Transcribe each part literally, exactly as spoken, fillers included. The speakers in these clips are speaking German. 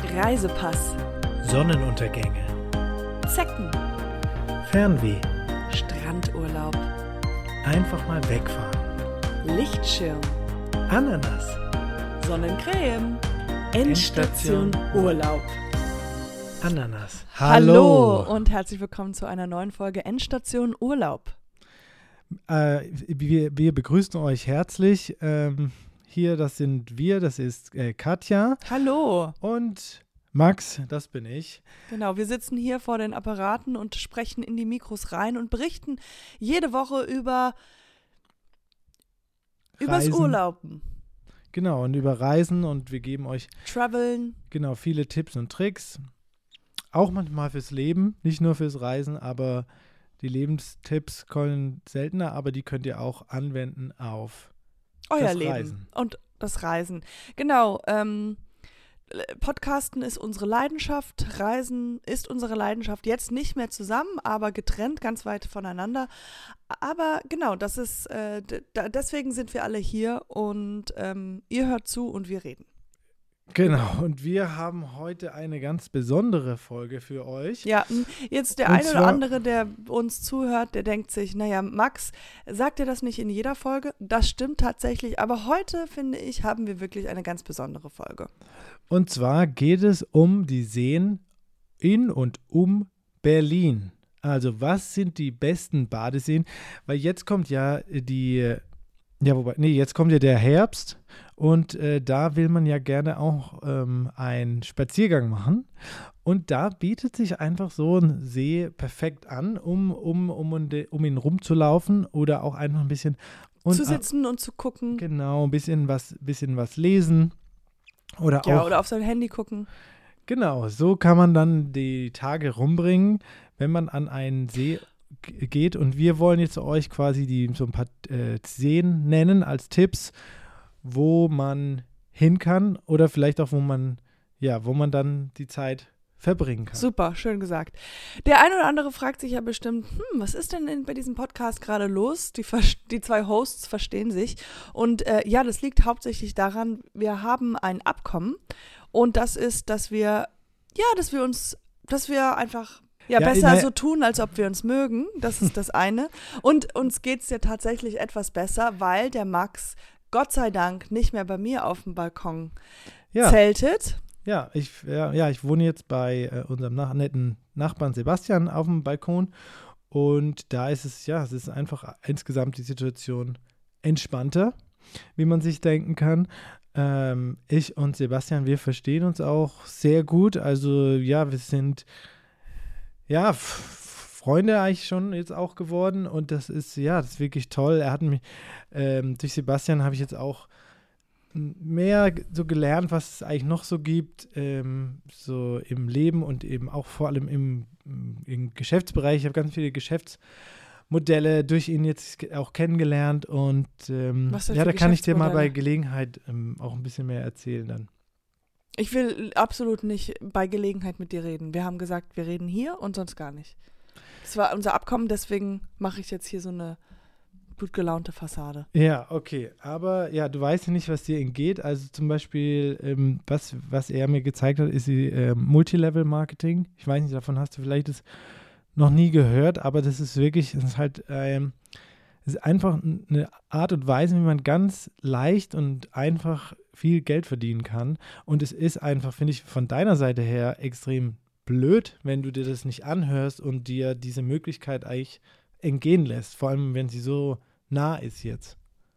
Reisepass, Sonnenuntergänge, Zecken, Fernweh, Strandurlaub, einfach mal wegfahren, Lichtschirm, Ananas, Sonnencreme, Endstation Urlaub. Ananas. Hallo und herzlich willkommen zu einer neuen Folge Endstation Urlaub. Äh, wir, wir begrüßen euch herzlich. Ähm, hier, das sind wir, das ist äh, Katja. Hallo. Und Max, das bin ich. Genau, wir sitzen hier vor den Apparaten und sprechen in die Mikros rein und berichten jede Woche über übers Reisen. Urlauben. Genau, und über Reisen und wir geben euch Traveln. genau viele Tipps und Tricks. Auch manchmal fürs Leben, nicht nur fürs Reisen, aber die Lebenstipps kommen seltener, aber die könnt ihr auch anwenden auf Euer das Leben Reisen. und das Reisen. Genau, ähm, Podcasten ist unsere Leidenschaft, Reisen ist unsere Leidenschaft, jetzt nicht mehr zusammen, aber getrennt, ganz weit voneinander. Aber genau, das ist, äh, d- d- deswegen sind wir alle hier und ähm, ihr hört zu und wir reden. Genau, und wir haben heute eine ganz besondere Folge für euch. Ja, m, jetzt der Und eine oder zwar- andere, der uns zuhört, der denkt sich, naja, Max, sagt er das nicht in jeder Folge? Das stimmt tatsächlich, aber heute, finde ich, haben wir wirklich eine ganz besondere Folge. Und zwar geht es um die Seen in und um Berlin. Also was sind die besten Badeseen? Weil jetzt kommt ja die, ja wobei, nee, jetzt kommt ja der Herbst und äh, da will man ja gerne auch ähm, einen Spaziergang machen. Und da bietet sich einfach so ein See perfekt an, um, um, um, um ihn rumzulaufen oder auch einfach ein bisschen und, zu sitzen und zu gucken. Genau, ein bisschen was, bisschen was lesen. Oder Ja, auch, oder auf sein Handy gucken. genau, so kann man dann die Tage rumbringen, wenn man an einen See g- geht. Und wir wollen jetzt euch quasi die, so ein paar äh, Seen nennen als Tipps, wo man hin kann oder vielleicht auch, wo man, ja, wo man dann die Zeit verbringen kann. Super, schön gesagt. Der eine oder andere fragt sich ja bestimmt, hm, was ist denn in, bei diesem Podcast gerade los? Die, vers- die zwei Hosts verstehen sich. Und äh, ja, das liegt hauptsächlich daran, wir haben ein Abkommen und das ist, dass wir, ja, dass wir uns, dass wir einfach ja, Ja, besser na- so tun, als ob wir uns mögen. Das ist das eine. Und uns geht es ja tatsächlich etwas besser, weil der Max, Gott sei Dank, nicht mehr bei mir auf dem Balkon Ja, zeltet. ja, ich, ja, ja, ich wohne jetzt bei äh, unserem nach, netten Nachbarn Sebastian auf dem Balkon und da ist es, ja, es ist einfach insgesamt die Situation entspannter, wie man sich denken kann. Ähm, ich und Sebastian, wir verstehen uns auch sehr gut. Also ja, wir sind ja f- Freunde eigentlich schon jetzt auch geworden und das ist, ja, das ist wirklich toll. Er hat mich, ähm, durch Sebastian habe ich jetzt auch mehr so gelernt, was es eigentlich noch so gibt, ähm, so im Leben und eben auch vor allem im, im Geschäftsbereich. Ich habe ganz viele Geschäftsmodelle durch ihn jetzt auch kennengelernt und ähm, Was denn ja, für da kann ich dir mal bei Geschäftsmodelle? Gelegenheit ähm, auch ein bisschen mehr erzählen dann. Ich will absolut nicht bei Gelegenheit mit dir reden. Wir haben gesagt, wir reden hier und sonst gar nicht. Das war unser Abkommen, deswegen mache ich jetzt hier so eine gut gelaunte Fassade. Ja, okay. Aber ja, du weißt ja nicht, was dir entgeht. Also zum Beispiel, ähm, was, was er mir gezeigt hat, ist die ähm, Multilevel-Marketing. Ich weiß nicht, davon hast du vielleicht das noch nie gehört, aber das ist wirklich, das ist halt, ähm, das ist einfach eine Art und Weise, wie man ganz leicht und einfach viel Geld verdienen kann. Und es ist einfach, finde ich, von deiner Seite her extrem blöd, wenn du dir das nicht anhörst und dir diese Möglichkeit eigentlich entgehen lässt. Vor allem, wenn sie so nah ist jetzt.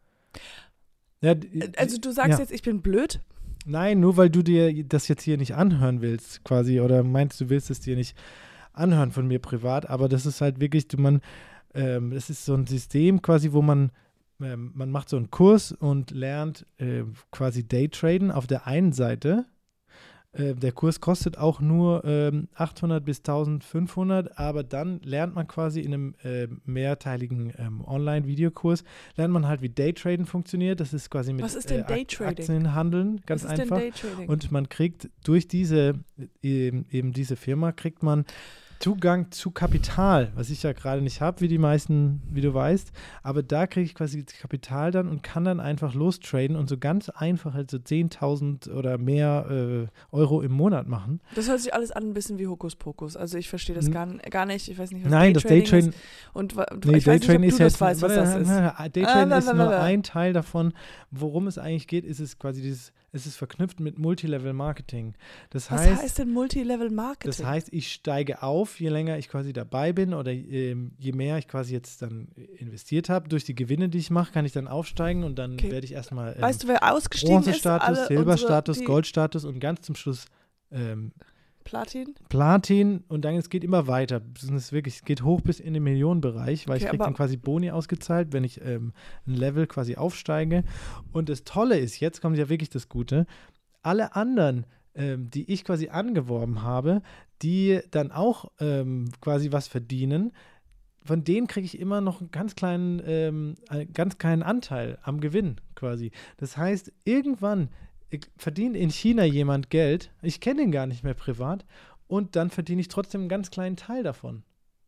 Ja, d- Also du sagst ja. jetzt, ich bin blöd? Nein, nur weil du dir das jetzt hier nicht anhören willst, quasi, oder meinst, du willst es dir nicht anhören von mir privat, aber das ist halt wirklich, du, man, ähm, das ist so ein System quasi, wo man, ähm, man macht so einen Kurs und lernt äh, quasi Daytraden auf der einen Seite. Äh, der Kurs kostet auch nur ähm, achthundert bis eintausendfünfhundert, aber dann lernt man quasi in einem äh, mehrteiligen ähm, Online-Videokurs, lernt man halt, wie Daytraden funktioniert. Das ist quasi mit Was ist denn äh, Ak- Daytrading? Aktien handeln, ganz Was ist einfach. denn Daytrading? Und man kriegt durch diese, eben, eben diese Firma, kriegt man Zugang zu Kapital, was ich ja gerade nicht habe, wie die meisten, wie du weißt. Aber da kriege ich quasi Kapital dann und kann dann einfach lostraden und so ganz einfach halt so zehntausend oder mehr äh, Euro im Monat machen. Das hört sich alles an ein bisschen wie Hokuspokus. Also ich verstehe das gar, gar nicht. Ich weiß nicht, was Nein, das Daytraden ist. Und wa- nee, ich weiß nicht, ob Daytraden du ist das jetzt, weißt, was das ist. Daytraden Ah, ist la, la, nur la, la. ein Teil davon. Worum es eigentlich geht, ist es quasi dieses, es ist verknüpft mit Multilevel-Marketing. Das Was heißt, heißt denn Multilevel-Marketing? Das heißt, ich steige auf, je länger ich quasi dabei bin oder ähm, je mehr ich quasi jetzt dann investiert habe. Durch die Gewinne, die ich mache, kann ich dann aufsteigen und dann Okay. werde ich erstmal ähm, Weißt du, wer ausgestiegen ist? Bronzestatus, Alle Silberstatus, unsere- die Goldstatus und ganz zum Schluss ähm, Platin? Platin und dann es geht immer weiter. Es ist wirklich, es geht hoch bis in den Millionenbereich, weil Okay, ich kriege aber- dann quasi Boni ausgezahlt, wenn ich ähm, ein Level quasi aufsteige. Und das Tolle ist, jetzt kommt ja wirklich das Gute, alle anderen, ähm, die ich quasi angeworben habe, die dann auch ähm, quasi was verdienen, von denen kriege ich immer noch einen ganz kleinen, ähm, einen ganz kleinen Anteil am Gewinn quasi. Das heißt, irgendwann verdient in China jemand Geld, ich kenne ihn gar nicht mehr privat, und dann verdiene ich trotzdem einen ganz kleinen Teil davon.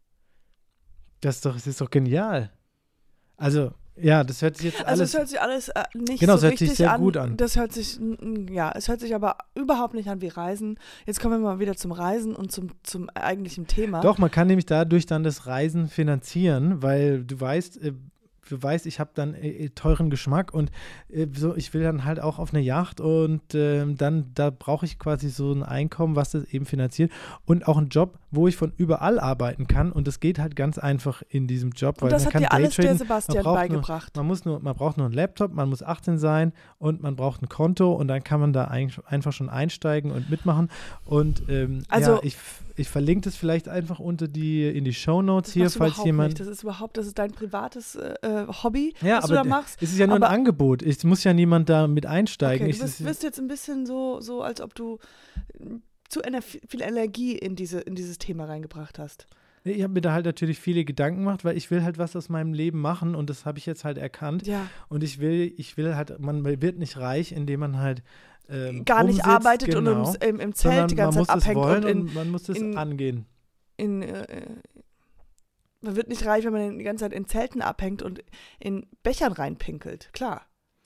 Das ist doch, das ist doch genial. Also, ja, das hört sich jetzt Also alles... es hört sich alles äh, nicht Genau, so es hört sich richtig sehr an. gut an. Das hört sich, n- n- ja, es hört sich aber überhaupt nicht an wie Reisen. Jetzt kommen wir mal wieder zum Reisen und zum, zum eigentlichen Thema. Doch, man kann nämlich dadurch dann das Reisen finanzieren, weil du weißt, äh, du weißt, ich habe dann äh, teuren Geschmack und äh, so, ich will dann halt auch auf eine Yacht und äh, dann, da brauche ich quasi so ein Einkommen, was das eben finanziert und auch einen Job, wo ich von überall arbeiten kann und das geht halt ganz einfach in diesem Job, weil und das man hat kann dir alles der Daytraden, Sebastian man braucht beigebracht. Nur, man, muss nur, man braucht nur einen Laptop, man muss achtzehn sein und man braucht ein Konto und dann kann man da ein, einfach schon einsteigen und mitmachen und ähm, Also- ja, ich, ich verlinke das vielleicht einfach unter die, in die Shownotes Das hier, machst du falls überhaupt jemand... nicht. Das ist überhaupt, das ist dein privates äh, Hobby, Ja, was aber du da d- machst. es ist ja nur aber- ein Angebot. Es muss ja niemand da mit einsteigen. Okay, Ich, du bist, es- wirst jetzt ein bisschen so, so als ob du äh, zu ener viel Energie in, diese, in dieses Thema reingebracht hast. ich habe mir da halt natürlich viele Gedanken gemacht, weil ich will halt was aus meinem Leben machen und das habe ich jetzt halt erkannt. Ja. Und ich will, ich will halt, man wird nicht reich, indem man halt ähm, Gar nicht rumsitzt, arbeitet genau, und im, im, im sondern Zelt die ganze man Zeit muss es abhängt wollen und in, und man muss es in- angehen. in äh, man wird nicht reich, wenn man die ganze Zeit in Zelten abhängt und in Bechern reinpinkelt. Klar.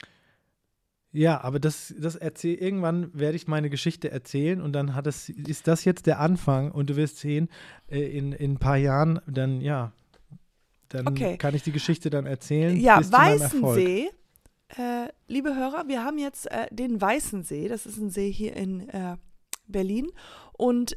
Ja, aber das, das erzähl, irgendwann werde ich meine Geschichte erzählen und dann hat es, ist das jetzt der Anfang und du wirst sehen, äh, in, in ein paar Jahren, dann ja, dann Okay. kann ich die Geschichte dann erzählen. Ja, bis zu meinem Erfolg. Weißensee. Äh, liebe Hörer, wir haben jetzt äh, den Weißensee. Das ist ein See hier in äh, Berlin. Und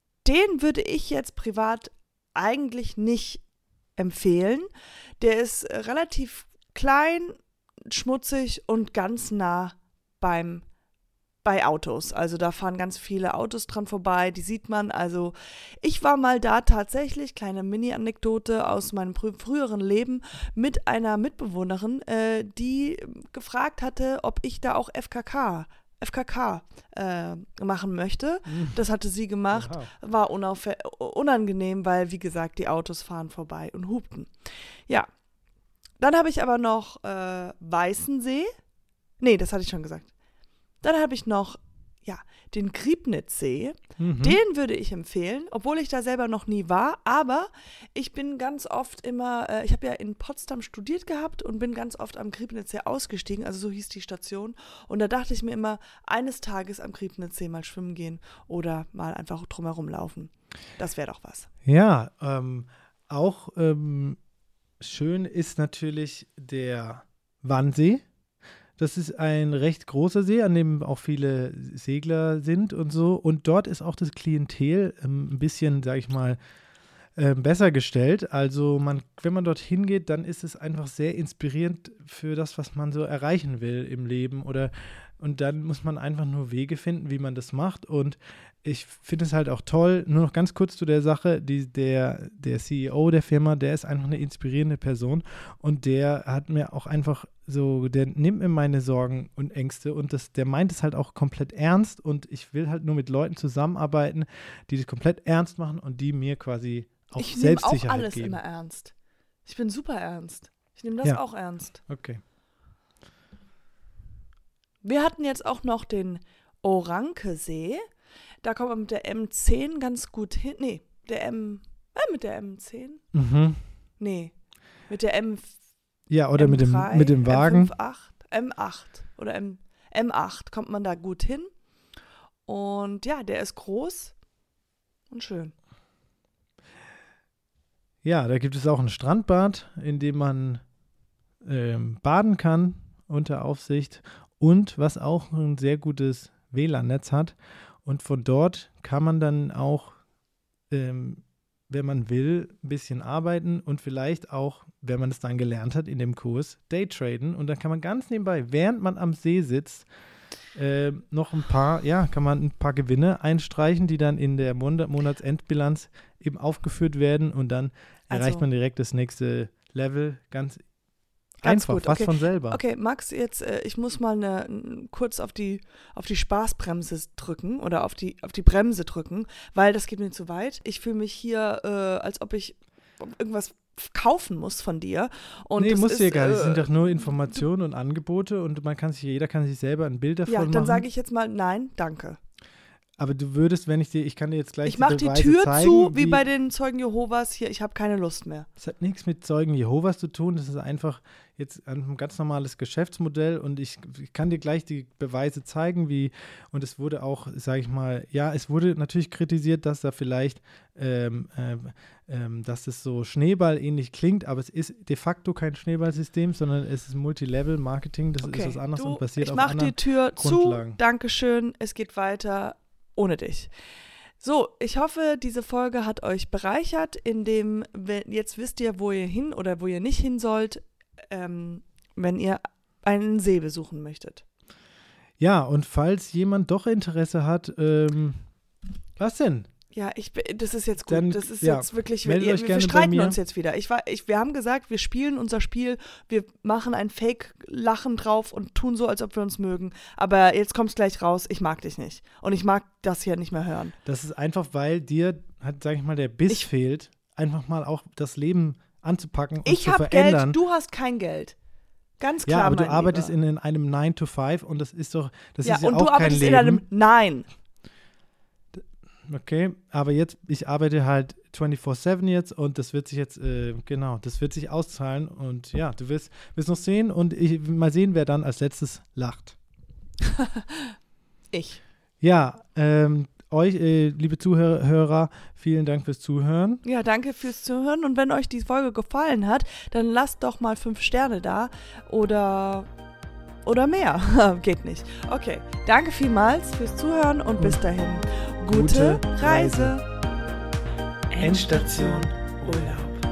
den würde ich jetzt privat eigentlich nicht empfehlen. Der ist äh, relativ klein, schmutzig und ganz nah beim bei Autos. Also da fahren ganz viele Autos dran vorbei, die sieht man. Also ich war mal da tatsächlich, kleine Mini-Anekdote aus meinem frü- früheren Leben, mit einer Mitbewohnerin, äh, die gefragt hatte, ob ich da auch F K K F K K äh, machen möchte. Das hatte sie gemacht, Wow. war unauffä- unangenehm, weil, wie gesagt, die Autos fahren vorbei und hupten. Ja, dann habe ich aber noch äh, Weißensee. Nee, das hatte ich schon gesagt. Dann habe ich noch, ja, den Griebnitzsee. Mhm. Den würde ich empfehlen, obwohl ich da selber noch nie war. Aber ich bin ganz oft immer, äh, ich habe ja in Potsdam studiert gehabt und bin ganz oft am Griebnitzsee ausgestiegen. Also so hieß die Station. Und da dachte ich mir immer, eines Tages am Griebnitzsee mal schwimmen gehen oder mal einfach drumherum laufen. Das wäre doch was. Ja, ähm, auch ähm, schön ist natürlich der Wannsee. Das ist ein recht großer See, an dem auch viele Segler sind und so. Und dort ist auch das Klientel ähm, ein bisschen, sag ich mal, äh, besser gestellt. Also man, wenn man dorthin geht, dann ist es einfach sehr inspirierend für das, was man so erreichen will im Leben. Oder und dann muss man einfach nur Wege finden, wie man das macht. Und ich finde es halt auch toll, nur noch ganz kurz zu der Sache, die, der, der C E O der Firma, der ist einfach eine inspirierende Person und der hat mir auch einfach so, der nimmt mir meine Sorgen und Ängste und das, der meint es halt auch komplett ernst und ich will halt nur mit Leuten zusammenarbeiten, die das komplett ernst machen und die mir quasi auch Ich nehme auch Selbstsicherheit alles geben. immer ernst. Ich bin super ernst. Ich nehme das Ja. auch ernst. Okay. Wir hatten jetzt auch noch den Orankesee. Da kommt man mit der M zehn ganz gut hin. Nee, der M, äh, mit der M zehn? Mhm. Nee, mit der M. Ja, oder M mit dem, drei, mit dem Wagen. M fünf, acht, M acht oder M, M acht kommt man da gut hin. Und ja, der ist groß und schön. Ja, da gibt es auch ein Strandbad, in dem man ähm, baden kann unter Aufsicht und was auch ein sehr gutes W L A N-Netz hat. Und von dort kann man dann auch, ähm, wenn man will, ein bisschen arbeiten und vielleicht auch, wenn man es dann gelernt hat in dem Kurs, Daytraden. Und dann kann man ganz nebenbei, während man am See sitzt, äh, noch ein paar, ja, kann man ein paar Gewinne einstreichen, die dann in der Mon- Monatsendbilanz eben aufgeführt werden und dann Also, erreicht man direkt das nächste Level ganz, Ganz einfach, gut, fast okay. von selber. Okay, Max, jetzt, äh, ich muss mal ne, n- kurz auf die, auf die Spaßbremse drücken oder auf die, auf die Bremse drücken, weil das geht mir zu weit. Ich fühle mich hier, äh, als ob ich irgendwas kaufen muss von dir. Und nee, das muss ist, dir gar nicht. Es äh, sind doch nur Informationen und Angebote und man kann sich, jeder kann sich selber ein Bild davon Ja, machen. dann sage ich jetzt mal nein, danke. Aber du würdest, wenn ich dir, ich kann dir jetzt gleich Ich mache die Beweise Tür zeigen, zu, wie bei den Zeugen Jehovas. Hier, ich habe keine Lust mehr. Das hat nichts mit Zeugen Jehovas zu tun. Das ist einfach jetzt ein ganz normales Geschäftsmodell und ich, ich kann dir gleich die Beweise zeigen, wie, und es wurde auch, sage ich mal, ja, es wurde natürlich kritisiert, dass da vielleicht, ähm, ähm, ähm, dass das so Schneeball-ähnlich klingt, aber es ist de facto kein Schneeballsystem, sondern es ist Multilevel-Marketing, das Okay, ist was anderes du, und basiert ich auf mache anderen die Tür Grundlagen. zu. Dankeschön. Es geht weiter ohne dich. So, ich hoffe, diese Folge hat euch bereichert, indem, wenn, jetzt wisst ihr, wo ihr hin oder wo ihr nicht hin sollt, ähm, wenn ihr einen See besuchen möchtet. Ja, und falls jemand doch Interesse hat, ähm, was denn? Ja, ich, be- das ist jetzt gut. Dann, das ist ja, jetzt wirklich, wir, meldet wir, euch wir gerne bei streiten mir. uns jetzt wieder. Ich, war, ich, wir haben gesagt, wir spielen unser Spiel, wir machen ein Fake-Lachen drauf und tun so, als ob wir uns mögen. Aber jetzt kommt es gleich raus, ich mag dich nicht. Und ich mag das hier nicht mehr hören. Das ist einfach, weil dir, hat, sag ich mal, der Biss Ich- fehlt, einfach mal auch das Leben anzupacken und Ich zu habe verändern. Geld, du hast kein Geld. Ganz klar, ja, aber du mein arbeitest Lieber. in, in einem nine to five und das ist doch, das ja, ist ja und auch du kein arbeitest Leben. in einem Nein. Okay, aber jetzt, ich arbeite halt vierundzwanzig sieben jetzt und das wird sich jetzt, äh, genau, das wird sich auszahlen und ja, du wirst, wirst noch sehen und ich, mal sehen, wer dann als letztes lacht. Ich. Ja, ähm, euch, äh, liebe Zuhörer, vielen Dank fürs Zuhören. Ja, danke fürs Zuhören. Und wenn euch die Folge gefallen hat, dann lasst doch mal fünf Sterne da oder, oder mehr. Geht nicht. Okay, danke vielmals fürs Zuhören und bis dahin. Gute, Gute Reise. Reise. Endstation Urlaub.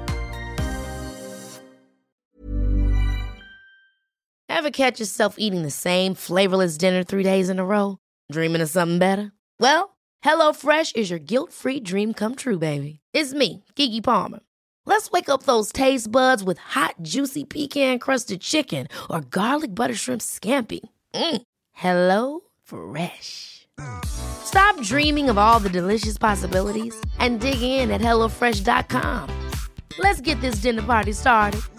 Ever catch yourself eating the same flavorless dinner three days in a row? Dreaming of something better? Well, HelloFresh is your guilt-free dream come true, baby. It's me, Keke Palmer. Let's wake up those taste buds with hot, juicy pecan-crusted chicken or garlic butter shrimp scampi. Mm. Hello Fresh. Stop dreaming of all the delicious possibilities and dig in at hello fresh dot com. Let's get this dinner party started.